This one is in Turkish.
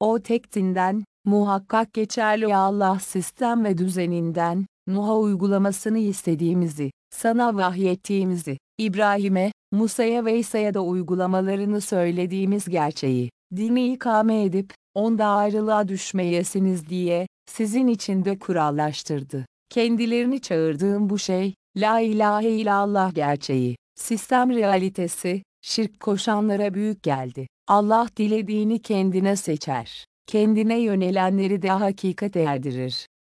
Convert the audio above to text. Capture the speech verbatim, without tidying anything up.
O tektinden, muhakkak geçerli Allah sistem ve düzeninden, Nuh'a uygulamasını istediğimizi, sana vahyettiğimizi, İbrahim'e, Musa'ya ve İsa'ya da uygulamalarını söylediğimiz gerçeği, dini ikame edip, onda ayrılığa düşmeyesiniz diye, sizin için de kurallaştırdı. Kendilerini çağırdığım bu şey, la ilahe illallah gerçeği, sistem realitesi, şirk koşanlara büyük geldi. Allah dilediğini kendine seçer. Kendine yönelenleri de hakikate erdirir.